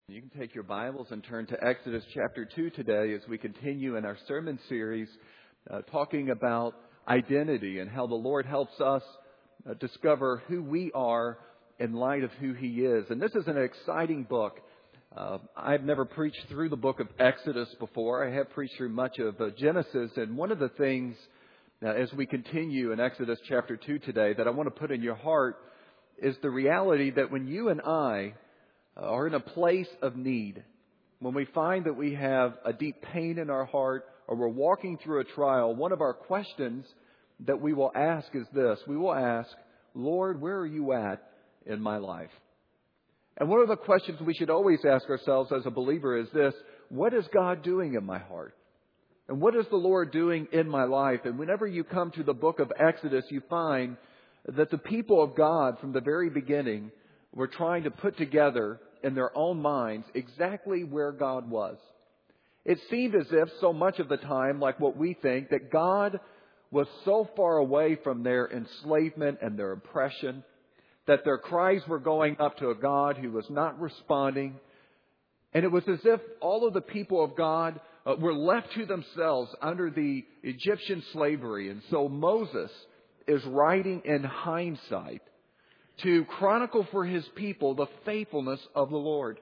You can take your Bibles and turn to Exodus chapter 2 today as we continue in our sermon series talking about identity and how the Lord helps us discover who we are in light of who He is. And this is an exciting book. I've never preached through the book of Exodus before. I have preached through much of Genesis. And one of the things as we continue in Exodus chapter 2 today that I want to put in your heart is the reality that when you and I are in a place of need, when we find that we have a deep pain in our heart or we're walking through a trial, one of our questions that we will ask is this. We will ask, Lord, where are you at in my life? And one of the questions we should always ask ourselves as a believer is this: what is God doing in my heart? And what is the Lord doing in my life? And whenever you come to the book of Exodus, you find that the people of God from the very beginning were trying to put together in their own minds exactly where God was. It seemed as if so much of the time, like what we think, that God was so far away from their enslavement and their oppression, that their cries were going up to a God who was not responding. And it was as if all of the people of God were left to themselves under the Egyptian slavery. And so Moses is writing in hindsight to chronicle for his people the faithfulness of the Lord.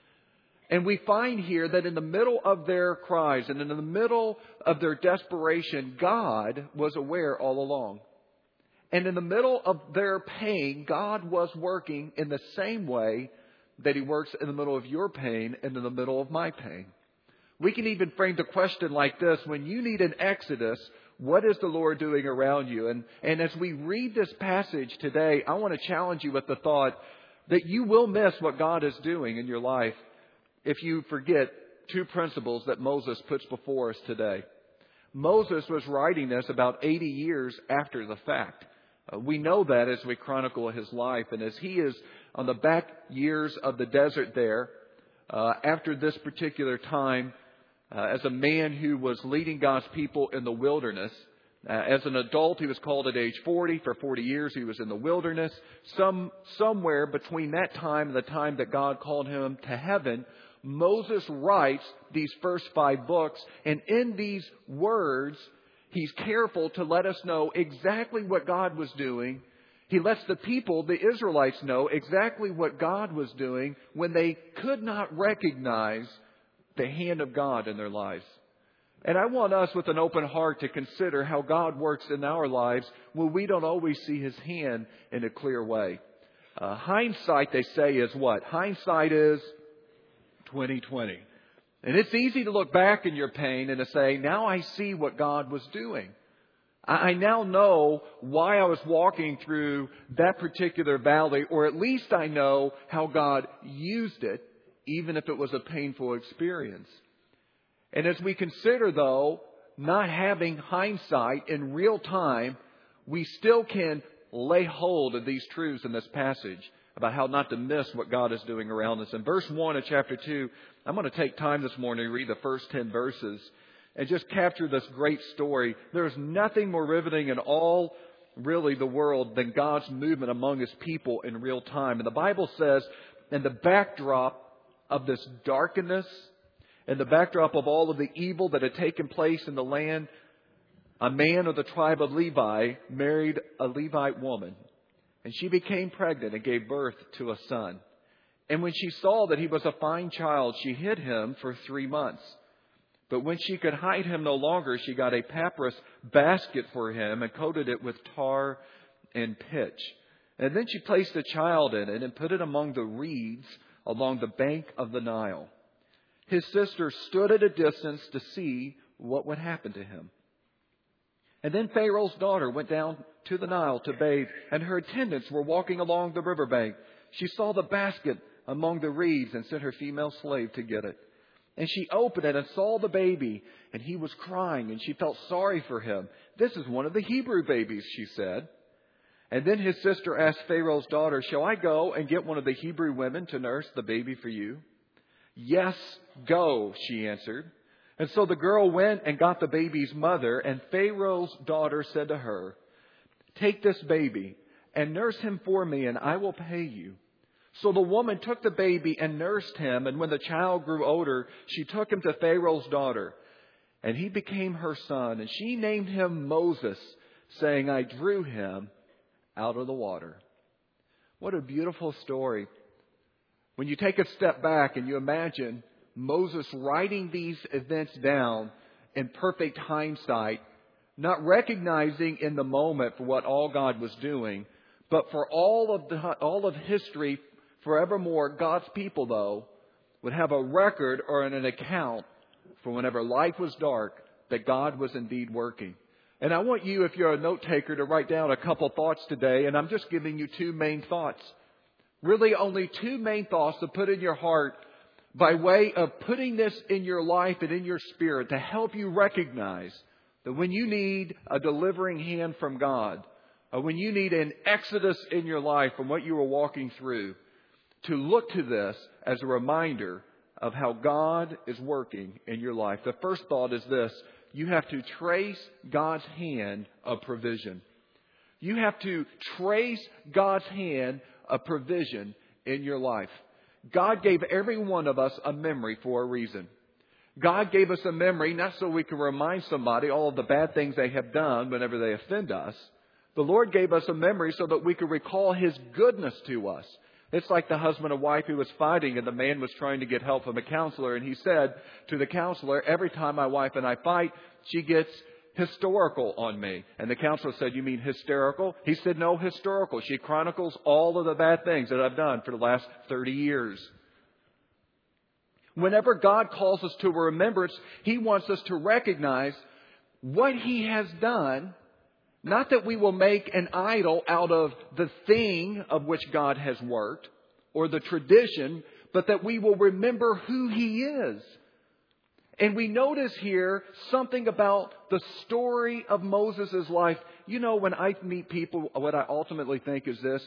And we find here that in the middle of their cries and in the middle of their desperation, God was aware all along. And in the middle of their pain, God was working in the same way that He works in the middle of your pain and in the middle of my pain. We can even frame the question like this: when you need an exodus, what is the Lord doing around you? And as we read this passage today, I want to challenge you with the thought that you will miss what God is doing in your life if you forget two principles that Moses puts before us today. Moses was writing this about 80 years after the fact. We know that as we chronicle his life. And as he is on the back years of the desert there, after this particular time, as a man who was leading God's people in the wilderness. As an adult, he was called at age 40. For 40 years, he was in the wilderness. Somewhere between that time and the time that God called him to heaven, Moses writes these first 5 books. And in these words, he's careful to let us know exactly what God was doing. He lets the people, the Israelites, know exactly what God was doing when they could not recognize the hand of God in their lives. And I want us with an open heart to consider how God works in our lives when we don't always see His hand in a clear way. Hindsight, they say, is what? Hindsight is 20/20. And it's easy to look back in your pain and to say, now I see what God was doing. I now know why I was walking through that particular valley, or at least I know how God used it, even if it was a painful experience. And as we consider, though, not having hindsight in real time, we still can lay hold of these truths in this passage about how not to miss what God is doing around us. In verse 1 of chapter 2, I'm going to take time this morning to read the first 10 verses and just capture this great story. There's nothing more riveting in all, really, the world than God's movement among His people in real time. And the Bible says, in the backdrop of this darkness and the backdrop of all of the evil that had taken place in the land, a man of the tribe of Levi married a Levite woman. And she became pregnant and gave birth to a son. And when she saw that he was a fine child, she hid him for 3 months. But when she could hide him no longer, she got a papyrus basket for him and coated it with tar and pitch. And then she placed the child in it and put it among the reeds along the bank of the Nile. His sister stood at a distance to see what would happen to him. And then Pharaoh's daughter went down to the Nile to bathe, and her attendants were walking along the riverbank. She saw the basket among the reeds and sent her female slave to get it. And she opened it and saw the baby, and he was crying, and she felt sorry for him. "This is one of the Hebrew babies," she said. And then his sister asked Pharaoh's daughter, "Shall I go and get one of the Hebrew women to nurse the baby for you?" "Yes, go," she answered. And so the girl went and got the baby's mother, and Pharaoh's daughter said to her, "Take this baby and nurse him for me, and I will pay you." So the woman took the baby and nursed him, and when the child grew older, she took him to Pharaoh's daughter, and he became her son, and she named him Moses, saying, I drew him out of the water. What a beautiful story. When you take a step back and you imagine Moses writing these events down in perfect hindsight, not recognizing in the moment for what all God was doing, but for all of history forevermore, God's people, though, would have a record or an account for whenever life was dark, that God was indeed working. And I want you, if you're a note taker, to write down a couple thoughts today. And I'm just giving you two main thoughts. Really only two main thoughts to put in your heart by way of putting this in your life and in your spirit to help you recognize that when you need a delivering hand from God, or when you need an exodus in your life from what you were walking through, to look to this as a reminder of how God is working in your life. The first thought is this: you have to trace God's hand of provision. You have to trace God's hand of provision in your life. God gave every one of us a memory for a reason. God gave us a memory not so we can remind somebody all of the bad things they have done whenever they offend us. The Lord gave us a memory so that we could recall His goodness to us. It's like the husband and wife who was fighting, and the man was trying to get help from a counselor. And he said to the counselor, every time my wife and I fight, she gets historical on me. And the counselor said, you mean hysterical? He said, no, historical. She chronicles all of the bad things that I've done for the last 30 years. Whenever God calls us to a remembrance, He wants us to recognize what He has done. Not that we will make an idol out of the thing of which God has worked or the tradition, but that we will remember who He is. And we notice here something about the story of Moses' life. You know, when I meet people, what I ultimately think is this,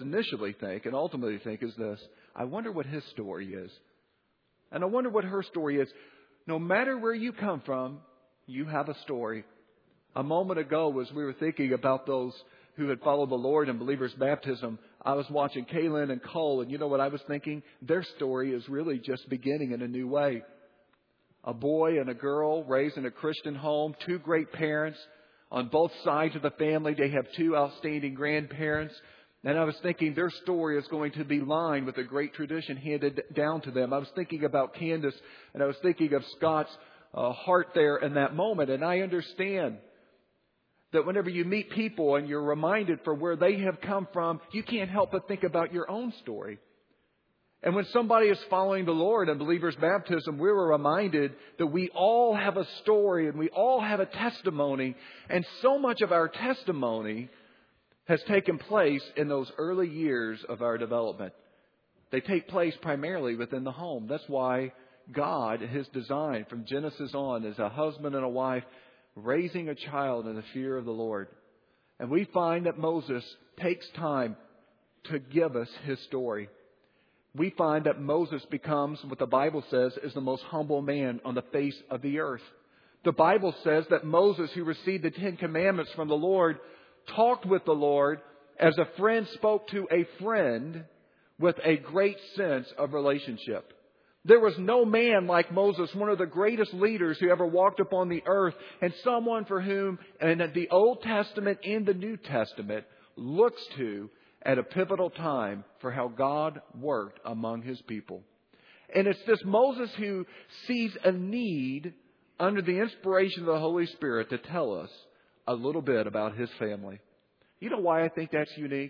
I wonder what his story is. And I wonder what her story is. No matter where you come from, you have a story. A moment ago, as we were thinking about those who had followed the Lord in believers' baptism, I was watching Kaylin and Cole, and you know what I was thinking? Their story is really just beginning in a new way. A boy and a girl raised in a Christian home, two great parents on both sides of the family. They have two outstanding grandparents. And I was thinking their story is going to be lined with a great tradition handed down to them. I was thinking about Candace, and I was thinking of Scott's heart there in that moment. And I understand that whenever you meet people and you're reminded for where they have come from, you can't help but think about your own story. And when somebody is following the Lord in believers' baptism, we were reminded that we all have a story and we all have a testimony. And so much of our testimony has taken place in those early years of our development. They take place primarily within the home. That's why God, His design from Genesis on, is a husband and a wife raising a child in the fear of the Lord. And we find that Moses takes time to give us his story. We find that Moses becomes what the Bible says is the most humble man on the face of the earth. The Bible says that Moses, who received the 10 Commandments from the Lord, talked with the Lord as a friend spoke to a friend with a great sense of relationship. There was no man like Moses, one of the greatest leaders who ever walked upon the earth, and someone for whom, in the Old Testament and the New Testament, looks to at a pivotal time for how God worked among His people. And it's this Moses who sees a need under the inspiration of the Holy Spirit to tell us a little bit about his family. You know why I think that's unique?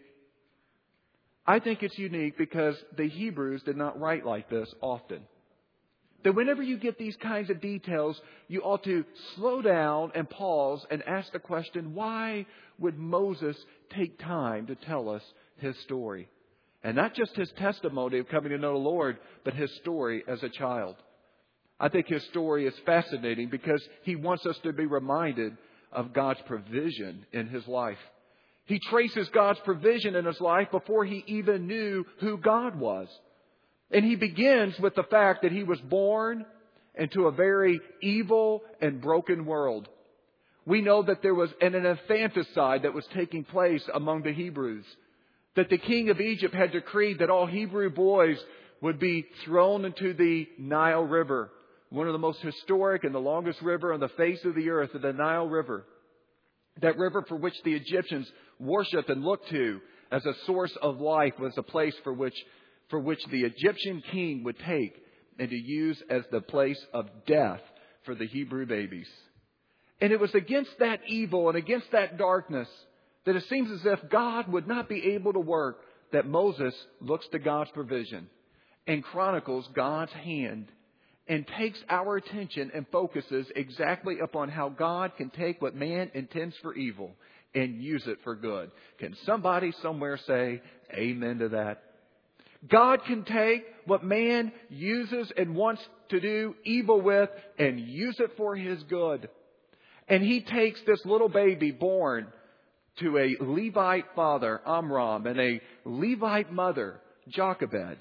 I think it's unique because the Hebrews did not write like this often. That whenever you get these kinds of details, you ought to slow down and pause and ask the question, why would Moses take time to tell us his story? And not just his testimony of coming to know the Lord, but his story as a child. I think his story is fascinating because he wants us to be reminded of God's provision in his life. He traces God's provision in his life before he even knew who God was. And he begins with the fact that he was born into a very evil and broken world. We know that there was an infanticide that was taking place among the Hebrews. that the king of Egypt had decreed that all Hebrew boys would be thrown into the Nile River, one of the most historic and the longest river on the face of the earth, the Nile River. That river for which the Egyptians worshipped and looked to as a source of life was a place for which the Egyptian king would take and to use as the place of death for the Hebrew babies. And it was against that evil and against that darkness that it seems as if God would not be able to work, that Moses looks to God's provision and chronicles God's hand and takes our attention and focuses exactly upon how God can take what man intends for evil and use it for good. Can somebody somewhere say amen to that? God can take what man uses and wants to do evil with and use it for His good. And He takes this little baby born to a Levite father, Amram, and a Levite mother, Jochebed.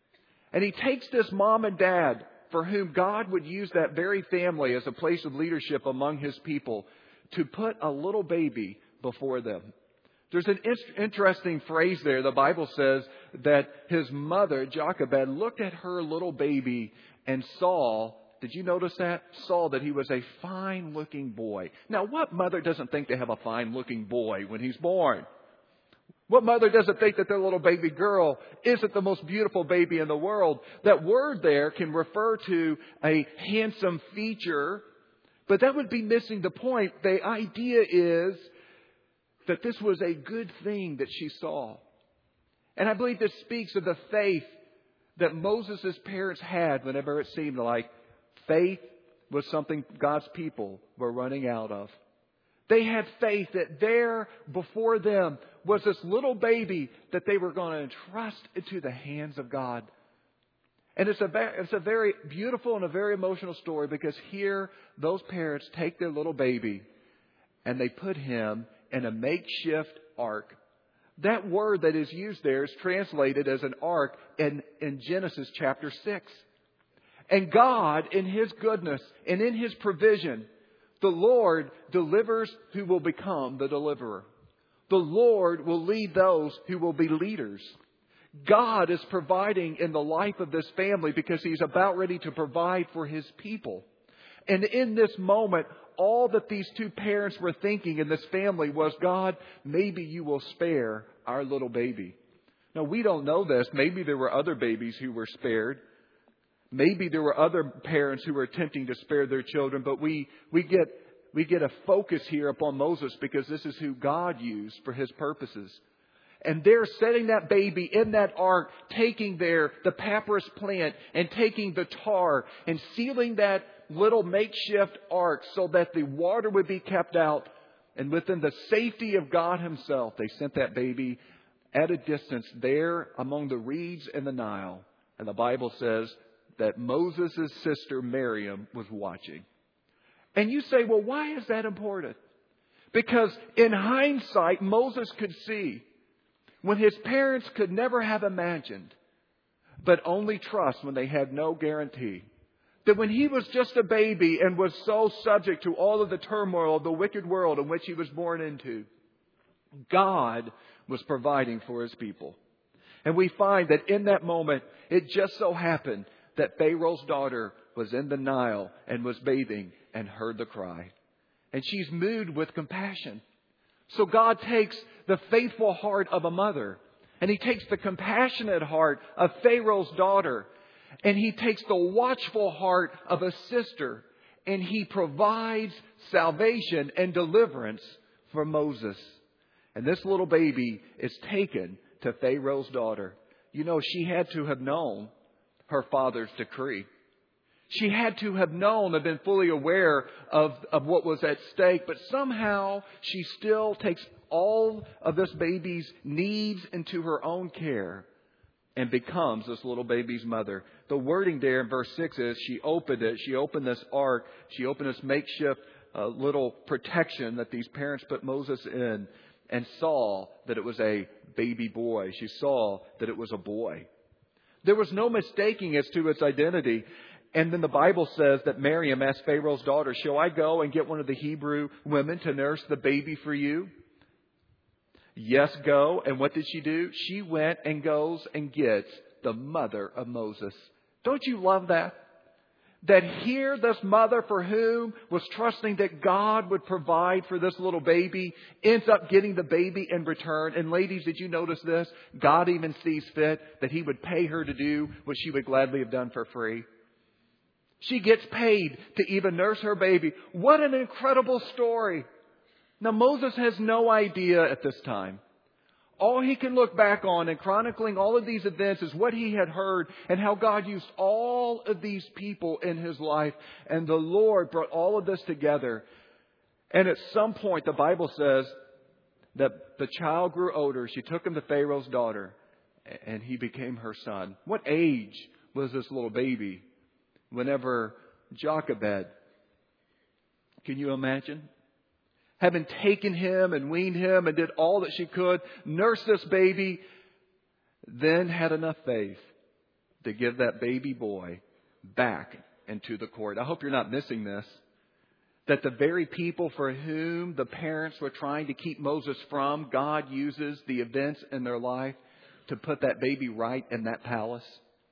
And He takes this mom and dad, for whom God would use that very family as a place of leadership among His people, to put a little baby before them. There's an interesting phrase there. The Bible says that his mother, Jochebed, looked at her little baby and saw, did you notice that? Saw that he was a fine-looking boy. Now, what mother doesn't think they have a fine-looking boy when he's born? What mother doesn't think that their little baby girl isn't the most beautiful baby in the world? That word there can refer to a handsome feature, but that would be missing the point. The idea is that this was a good thing that she saw. And I believe this speaks of the faith that Moses' parents had whenever it seemed like faith was something God's people were running out of. They had faith that there before them was this little baby that they were going to entrust into the hands of God. And it's a very beautiful and a very emotional story, because here those parents take their little baby and they put him in a makeshift ark. That word that is used there is translated as an ark in Genesis chapter 6. And God, in His goodness and in His provision, the Lord delivers who will become the deliverer. The Lord will lead those who will be leaders. God is providing in the life of this family because He's about ready to provide for His people. And in this moment, all that these two parents were thinking in this family was, God, maybe You will spare our little baby. Now, we don't know this. Maybe there were other babies who were spared. Maybe there were other parents who were attempting to spare their children, but we get a focus here upon Moses because this is who God used for His purposes. And they're setting that baby in that ark, taking the papyrus plant and taking the tar and sealing that little makeshift ark so that the water would be kept out. And within the safety of God Himself, they sent that baby at a distance there among the reeds in the Nile. And the Bible says that Moses' sister Miriam was watching. And you say, well, why is that important? Because in hindsight, Moses could see when his parents could never have imagined, but only trust when they had no guarantee. That when he was just a baby and was so subject to all of the turmoil of the wicked world in which he was born into, God was providing for His people. And we find that in that moment, it just so happened that Pharaoh's daughter was in the Nile and was bathing and heard the cry. And she's moved with compassion. So God takes the faithful heart of a mother, and He takes the compassionate heart of Pharaoh's daughter, and He takes the watchful heart of a sister, and He provides salvation and deliverance for Moses. And this little baby is taken to Pharaoh's daughter. You know, she had to have known her father's decree. She had to have known and been fully aware of what was at stake, but somehow she still takes all of this baby's needs into her own care and becomes this little baby's mother. The wording there in verse 6 is she opened it. She opened this ark. She opened this makeshift little protection that these parents put Moses in, and saw that it was a baby boy. She saw that it was a boy. There was no mistaking as to its identity. And then the Bible says that Miriam asked Pharaoh's daughter, shall I go and get one of the Hebrew women to nurse the baby for you? Yes, go. And what did she do? She went and goes and gets the mother of Moses. Don't you love that? That here this mother for whom was trusting that God would provide for this little baby ends up getting the baby in return. And ladies, did you notice this? God even sees fit that He would pay her to do what she would gladly have done for free. She gets paid to even nurse her baby. What an incredible story. Now Moses has no idea at this time. All he can look back on in chronicling all of these events is what he had heard and how God used all of these people in his life. And the Lord brought all of this together. And at some point, the Bible says that the child grew older. She took him to Pharaoh's daughter, and he became her son. What age was this little baby whenever Jochebed? Can you imagine? Having taken him and weaned him and did all that she could, nursed this baby, then had enough faith to give that baby boy back into the court. I hope you're not missing this. That the very people for whom the parents were trying to keep Moses from, God uses the events in their life to put that baby right in that palace.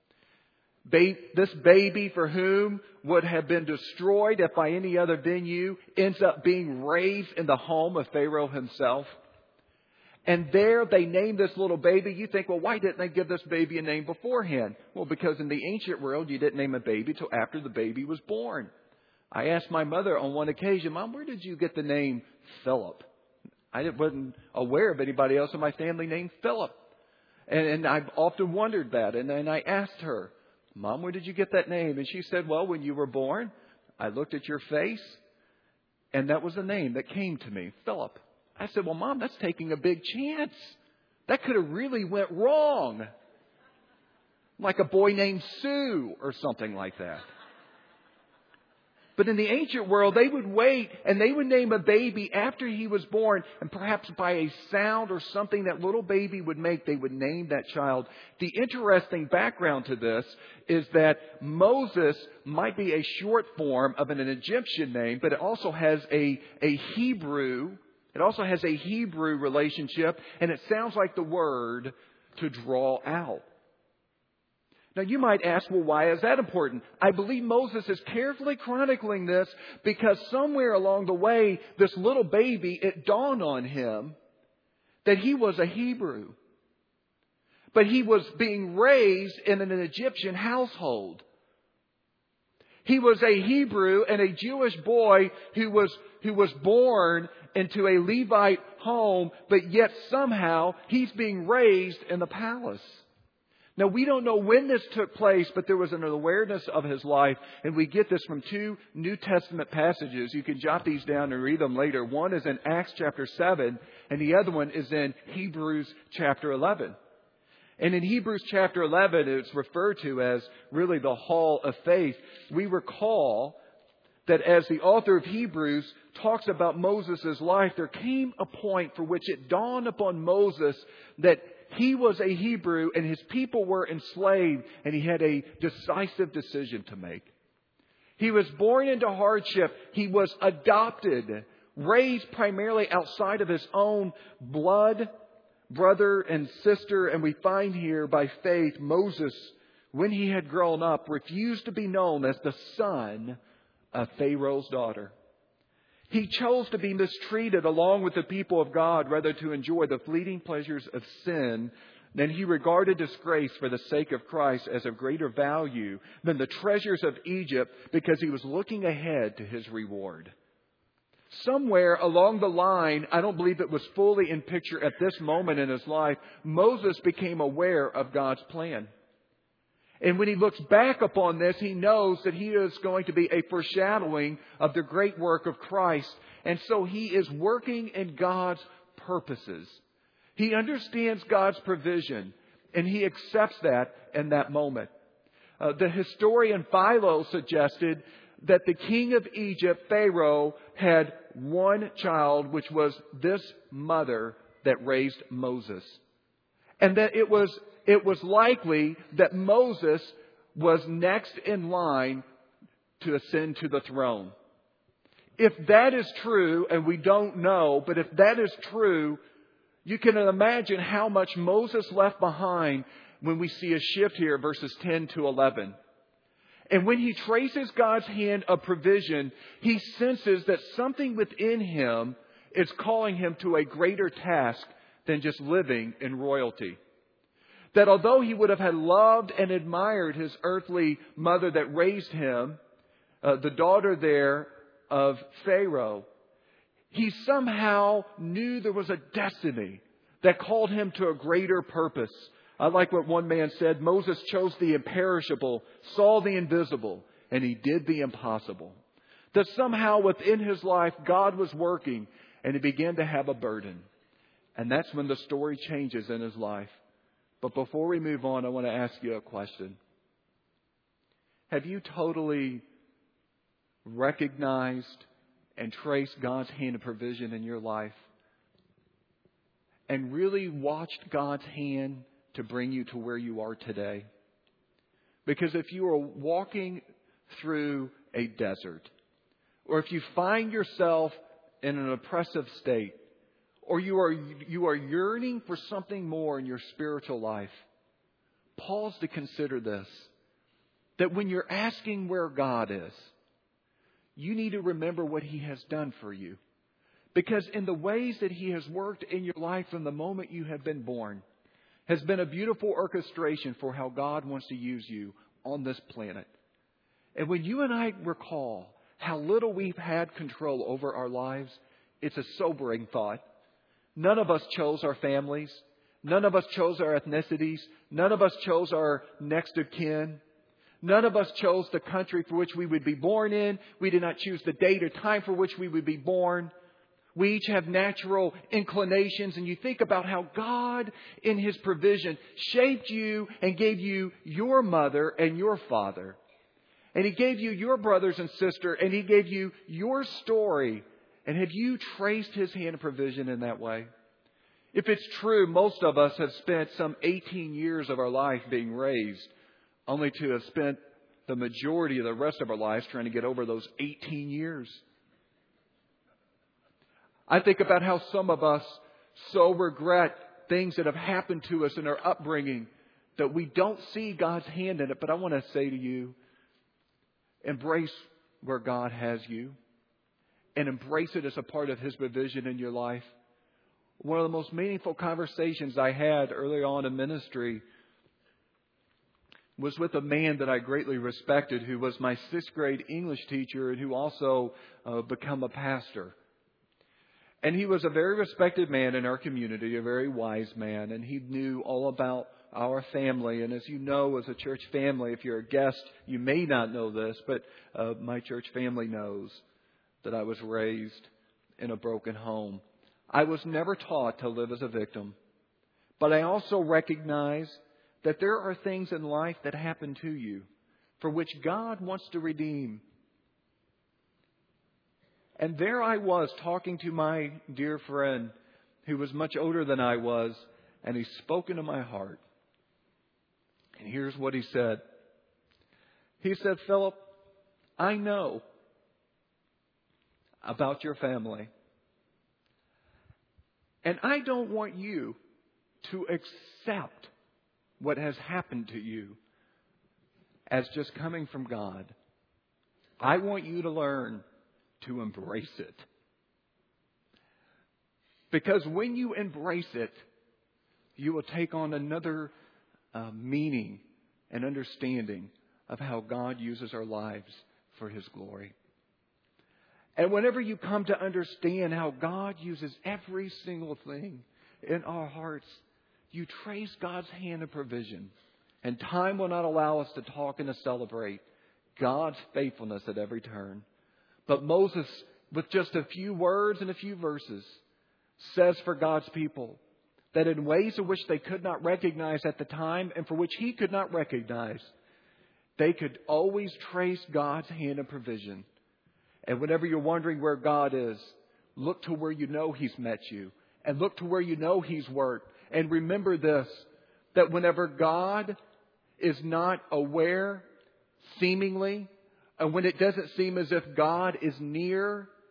This baby for whom would have been destroyed if by any other venue ends up being raised in the home of Pharaoh himself. And there they name this little baby. You think, well, why didn't they give this baby a name beforehand? Well, because in the ancient world, you didn't name a baby till after the baby was born. I asked my mother on one occasion, Mom, where did you get the name Philip? I wasn't aware of anybody else in my family named Philip. And I've often wondered that. And then I asked her, Mom, where did you get that name? And she said, well, when you were born, I looked at your face, and that was the name that came to me, Philip. I said, well, Mom, that's taking a big chance. That could have really went wrong. Like a boy named Sue or something like that. But in the ancient world, they would wait and they would name a baby after he was born. And perhaps by a sound or something that little baby would make, they would name that child. The interesting background to this is that Moses might be a short form of an Egyptian name, but it also has a Hebrew. It also has a Hebrew relationship, and it sounds like the word to draw out. Now you might ask, well, why is that important? I believe Moses is carefully chronicling this because somewhere along the way, this little baby, it dawned on him that he was a Hebrew. But he was being raised in an Egyptian household. He was a Hebrew and a Jewish boy who was born into a Levite home, but yet somehow he's being raised in the palace. Now, we don't know when this took place, but there was an awareness of his life. And we get this from two New Testament passages. You can jot these down and read them later. One is in Acts chapter 7, and the other one is in Hebrews chapter 11. And in Hebrews chapter 11, it's referred to as really the hall of faith. We recall that as the author of Hebrews talks about Moses' life, there came a point for which it dawned upon Moses that he was a Hebrew and his people were enslaved, and he had a decisive decision to make. He was born into hardship. He was adopted, raised primarily outside of his own blood, brother and sister. And we find here by faith, Moses, when he had grown up, refused to be known as the son of Pharaoh's daughter. He chose to be mistreated along with the people of God rather to enjoy the fleeting pleasures of sin. Then he regarded disgrace for the sake of Christ as of greater value than the treasures of Egypt because he was looking ahead to his reward. Somewhere along the line, I don't believe it was fully in picture at this moment in his life, Moses became aware of God's plan. And when he looks back upon this, he knows that he is going to be a foreshadowing of the great work of Christ. And so he is working in God's purposes. He understands God's provision, and he accepts that in that moment. The historian Philo suggested that the king of Egypt, Pharaoh, had one child, which was this mother that raised Moses. And that it was likely that Moses was next in line to ascend to the throne. If that is true, and we don't know, but if that is true, You can imagine how much Moses left behind when we see a shift here, verses 10 to 11. And when he traces God's hand of provision, he senses that something within him is calling him to a greater task than just living in royalty. That although he would have had loved and admired his earthly mother that raised him, the daughter there of Pharaoh, he somehow knew there was a destiny that called him to a greater purpose. I like what one man said: Moses chose the imperishable, saw the invisible, and he did the impossible. That somehow within his life, God was working, and he began to have a burden. And that's when the story changes in his life. But before we move on, I want to ask you a question. Have you totally recognized and traced God's hand of provision in your life? And really watched God's hand to bring you to where you are today? Because if you are walking through a desert, or if you find yourself in an oppressive state, or you are yearning for something more in your spiritual life, pause to consider this. That when you're asking where God is, you need to remember what He has done for you. Because in the ways that He has worked in your life from the moment you have been born, has been a beautiful orchestration for how God wants to use you on this planet. And when you and I recall how little we've had control over our lives, it's a sobering thought. None of us chose our families. None of us chose our ethnicities. None of us chose our next of kin. None of us chose the country for which we would be born in. We did not choose the date or time for which we would be born. We each have natural inclinations, and you think about how God, in His provision, shaped you and gave you your mother and your father. And He gave you your brothers and sister, and He gave you your story. And have you traced His hand of provision in that way? If it's true, most of us have spent some 18 years of our life being raised, only to have spent the majority of the rest of our lives trying to get over those 18 years. I think about how some of us so regret things that have happened to us in our upbringing that we don't see God's hand in it. But I want to say to you, embrace where God has you and embrace it as a part of His provision in your life. One of the most meaningful conversations I had early on in ministry was with a man that I greatly respected, who was my 6th grade English teacher and who also became a pastor. And he was a very respected man in our community, a very wise man, and he knew all about our family. And as you know, as a church family, if you're a guest, you may not know this, but my church family knows that I was raised in a broken home. I was never taught to live as a victim, but I also recognize that there are things in life that happen to you for which God wants to redeem. And there I was talking to my dear friend who was much older than I was, and he spoke into my heart. And here's what he said. He said, "Philip, I know about your family. And I don't want you to accept what has happened to you as just coming from God. I want you to learn to embrace it. Because when you embrace it, you will take on another meaning and understanding of how God uses our lives for His glory. And whenever you come to understand how God uses every single thing in our hearts, you trace God's hand of provision. And time will not allow us to talk and to celebrate God's faithfulness at every turn. But Moses, with just a few words and a few verses, says for God's people that in ways in which they could not recognize at the time and for which he could not recognize, they could always trace God's hand of provision. And whenever you're wondering where God is, look to where you know He's met you. And look to where you know He's worked. And remember this, that whenever God is not aware, seemingly, and when it doesn't seem as if God is near,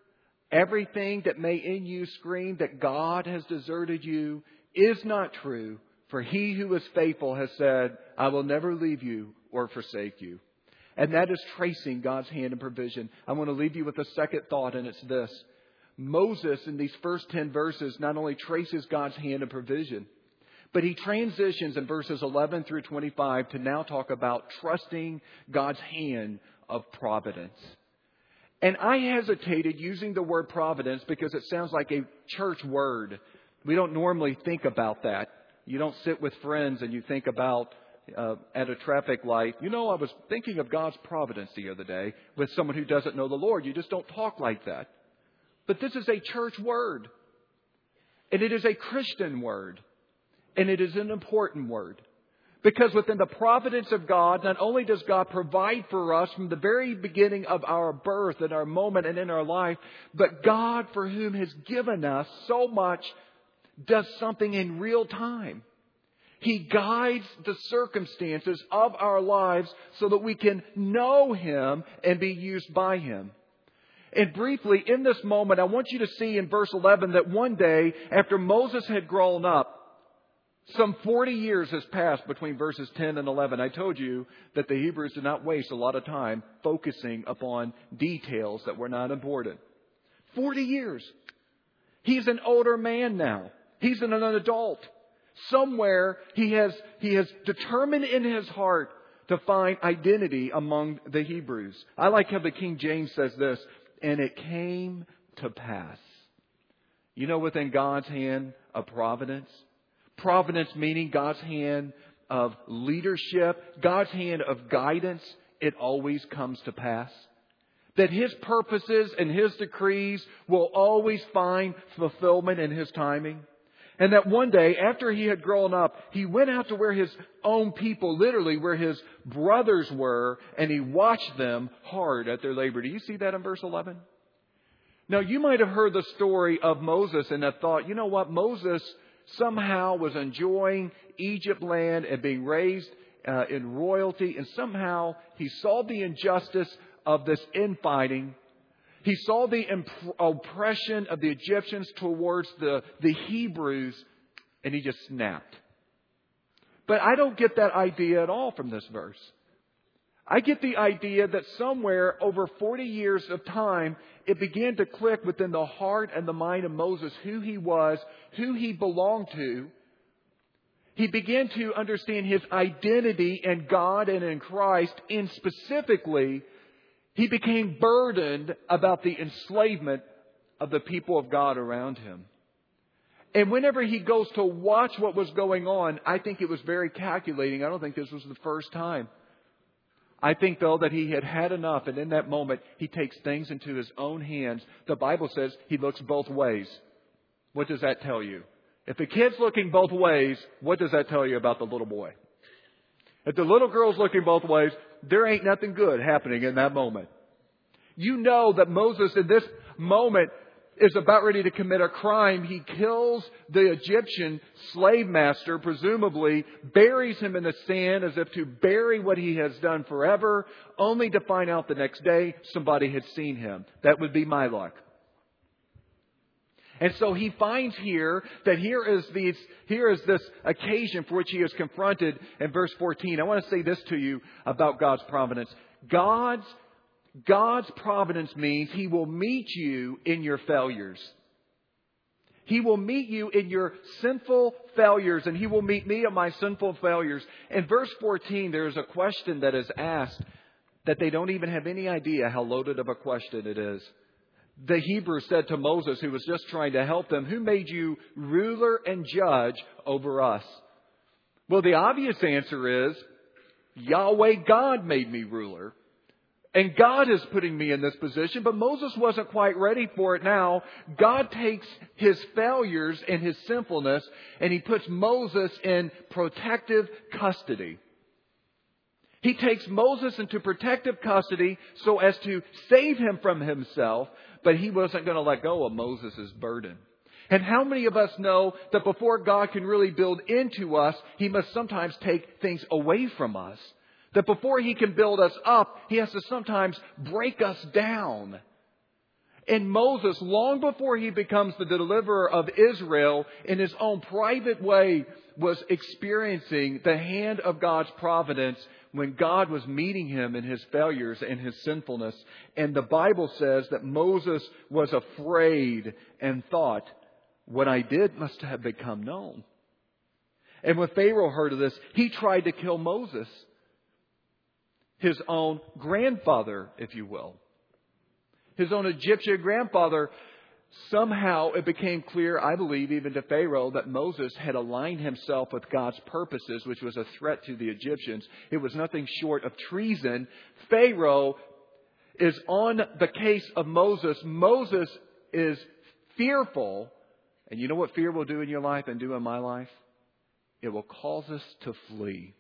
Everything that may in you scream that God has deserted you is not true. For He who is faithful has said, I will never leave you or forsake you. And that is tracing God's hand and provision. I want to leave you with a second thought, and it's this. Moses, in these first 10 verses, not only traces God's hand and provision, but he transitions in verses 11 through 25 to now talk about trusting God's hand of providence. And I hesitated using the word providence because it sounds like a church word. We don't normally think about that. You don't sit with friends and you think about at a traffic light, I was thinking of God's providence the other day with someone who doesn't know the Lord. You just don't talk like that. But this is a church word. And it is a Christian word. And it is an important word. Because within the providence of God, not only does God provide for us from the very beginning of our birth and our moment and in our life, but God, for whom has given us so much, does something in real time. He guides the circumstances of our lives so that we can know Him and be used by Him. And briefly, in this moment, I want you to see in verse 11 that one day, after Moses had grown up, some 40 years has passed between verses 10 and 11. I told you that the Hebrews did not waste a lot of time focusing upon details that were not important. 40 years. He's an older man now. He's an adult. Somewhere he has determined in his heart to find identity among the Hebrews. I like how the King James says this, and it came to pass. Within God's hand of providence. Providence meaning God's hand of leadership, God's hand of guidance. It always comes to pass. That His purposes and His decrees will always find fulfillment in His timing. And that one day, after he had grown up, he went out to where his own people, literally where his brothers were, and he watched them hard at their labor. Do you see that in verse 11? Now, you might have heard the story of Moses and have thought, Moses somehow was enjoying Egypt land and being raised in royalty, and somehow he saw the injustice of this infighting. He saw the oppression of the Egyptians towards the Hebrews, and he just snapped. But I don't get that idea at all from this verse. I get the idea that somewhere over 40 years of time, it began to click within the heart and the mind of Moses who he was, who he belonged to. He began to understand his identity in God and in Christ, and specifically, he became burdened about the enslavement of the people of God around him. And whenever he goes to watch what was going on, I think it was very calculating. I don't think this was the first time. I think, though, that he had had enough. And in that moment, he takes things into his own hands. The Bible says he looks both ways. What does that tell you? If the kid's looking both ways, what does that tell you about the little boy? If the little girl's looking both ways, there ain't nothing good happening in that moment. You know that Moses in this moment is about ready to commit a crime. He kills the Egyptian slave master, presumably, buries him in the sand as if to bury what he has done forever, only to find out the next day somebody had seen him. That would be my luck. And so he finds here that here is this occasion for which he is confronted in verse 14. I want to say this to you about God's providence. God's providence means He will meet you in your failures. He will meet you in your sinful failures, and He will meet me in my sinful failures. In verse 14, there is a question that is asked that they don't even have any idea how loaded of a question it is. The Hebrew said to Moses, who was just trying to help them, "Who made you ruler and judge over us?" Well, the obvious answer is, Yahweh God made me ruler. And God is putting me in this position, but Moses wasn't quite ready for it now. God takes his failures and his sinfulness, and He puts Moses in protective custody. He takes Moses into protective custody so as to save him from himself, but He wasn't going to let go of Moses' burden. And how many of us know that before God can really build into us, He must sometimes take things away from us? That before He can build us up, He has to sometimes break us down. And Moses, long before he becomes the deliverer of Israel, in his own private way, was experiencing the hand of God's providence when God was meeting him in his failures and his sinfulness. And the Bible says that Moses was afraid and thought, what I did must have become known. And when Pharaoh heard of this, he tried to kill Moses, his own grandfather, if you will. His own Egyptian grandfather. Somehow it became clear, I believe, even to Pharaoh, that Moses had aligned himself with God's purposes, which was a threat to the Egyptians. It was nothing short of treason. Pharaoh is on the case of Moses. Moses is fearful. And you know what fear will do in your life and do in my life? It will cause us to flee.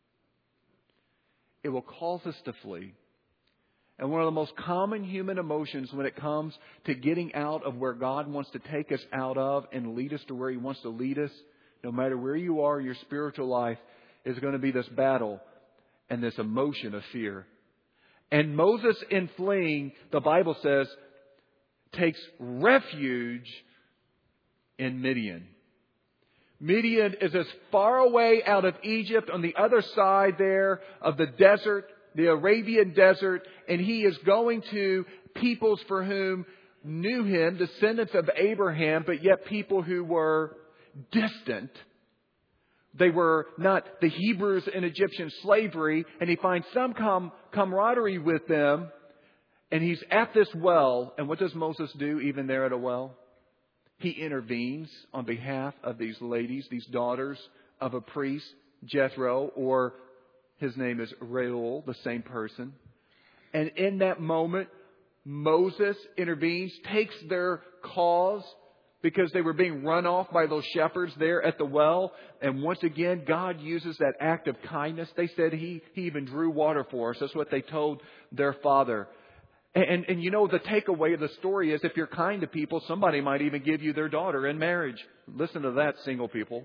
It will cause us to flee. And one of the most common human emotions when it comes to getting out of where God wants to take us out of and lead us to where He wants to lead us, no matter where you are in your spiritual life, is going to be this battle and this emotion of fear. And Moses, in fleeing, the Bible says, takes refuge in Midian. Midian is as far away out of Egypt on the other side there of the desert, the Arabian desert, and he is going to peoples for whom knew him, descendants of Abraham, but yet people who were distant. They were not the Hebrews in Egyptian slavery, and he finds some camaraderie with them, and he's at this well. And what does Moses do even there at a well? He intervenes on behalf of these ladies, these daughters of a priest, Jethro, or his name is Reuel, the same person. And in that moment, Moses intervenes, takes their cause because they were being run off by those shepherds there at the well. And once again, God uses that act of kindness. They said he even drew water for us. That's what they told their father. And you know, the takeaway of the story is if you're kind to people, somebody might even give you their daughter in marriage. Listen to that, single people.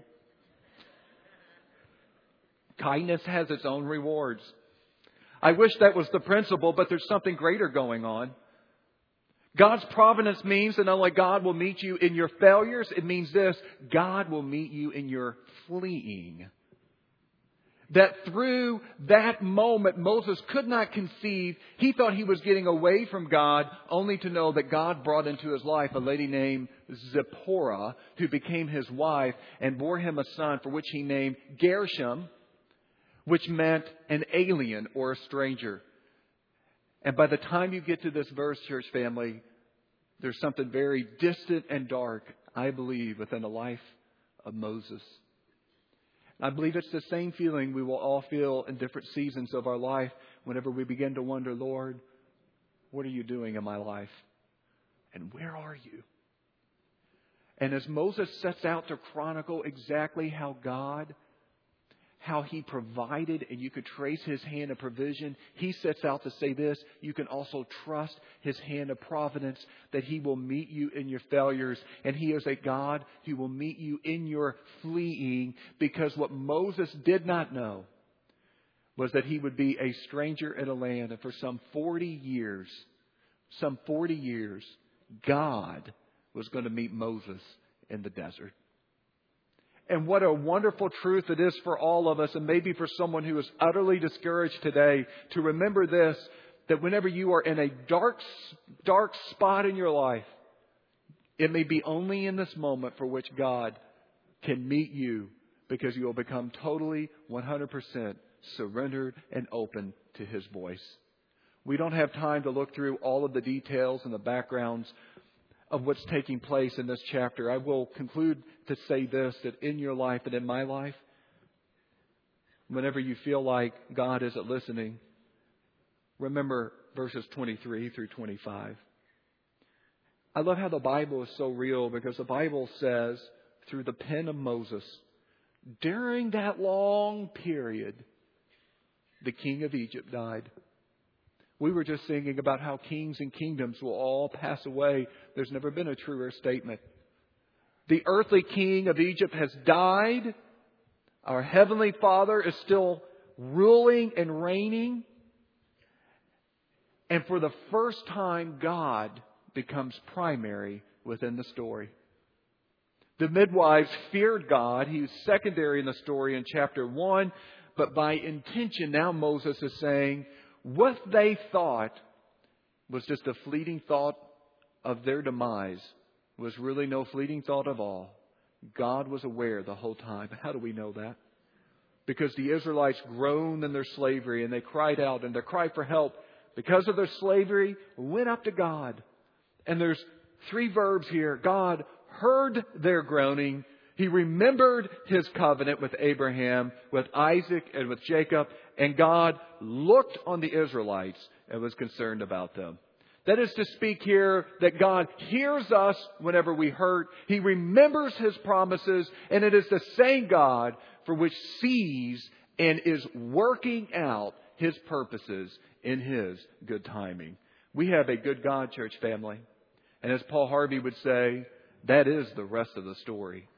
Kindness has its own rewards. I wish that was the principle, but there's something greater going on. God's providence means that not only God will meet you in your failures, it means this: God will meet you in your fleeing. That through that moment, Moses could not conceive. He thought he was getting away from God, only to know that God brought into his life a lady named Zipporah, who became his wife and bore him a son for which he named Gershom, which meant an alien or a stranger. And by the time you get to this verse, church family, there's something very distant and dark, I believe, within the life of Moses. I believe it's the same feeling we will all feel in different seasons of our life whenever we begin to wonder, Lord, what are you doing in my life? And where are you? And as Moses sets out to chronicle exactly how He provided, and you could trace His hand of provision, he sets out to say this: you can also trust His hand of providence, that He will meet you in your failures. And He is a God who will meet you in your fleeing, because what Moses did not know was that he would be a stranger in a land. And for some 40 years, God was going to meet Moses in the desert. And what a wonderful truth it is for all of us, and maybe for someone who is utterly discouraged today, to remember this: that whenever you are in a dark spot in your life, it may be only in this moment for which God can meet you, because you will become totally 100% surrendered and open to His voice. We don't have time to look through all of the details and the backgrounds of what's taking place in this chapter. I will conclude to say this: that in your life and in my life, whenever you feel like God isn't listening, remember verses 23 through 25. I love how the Bible is so real, because the Bible says, through the pen of Moses, during that long period, the king of Egypt died. We were just singing about how kings and kingdoms will all pass away. There's never been a truer statement. The earthly king of Egypt has died. Our Heavenly Father is still ruling and reigning. And for the first time, God becomes primary within the story. The midwives feared God. He was secondary in the story in chapter 1. But by intention, now Moses is saying what they thought was just a fleeting thought of their demise was really no fleeting thought at all. God was aware the whole time. How do we know that? Because the Israelites groaned in their slavery and they cried out, and their cry for help because of their slavery went up to God. And there's 3 verbs here. God heard their groaning. He remembered His covenant with Abraham, with Isaac, and with Jacob. And God looked on the Israelites and was concerned about them. That is to speak here that God hears us whenever we hurt. He remembers His promises. And it is the same God for which sees and is working out His purposes in His good timing. We have a good God, church family. And as Paul Harvey would say, that is the rest of the story.